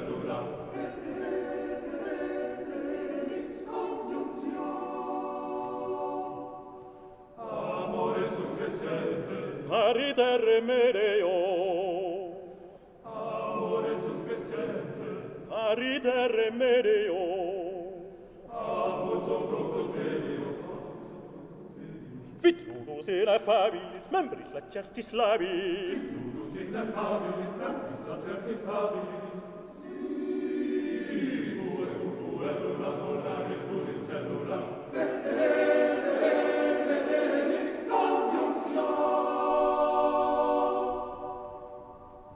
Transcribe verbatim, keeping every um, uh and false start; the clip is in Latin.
Pariter mereo, amore suscrescente, pariter mereo, afuso profotelio, fit ludus in affabilis, membris lacertis labis, fit ludus in affabilis, membris lacertis labis,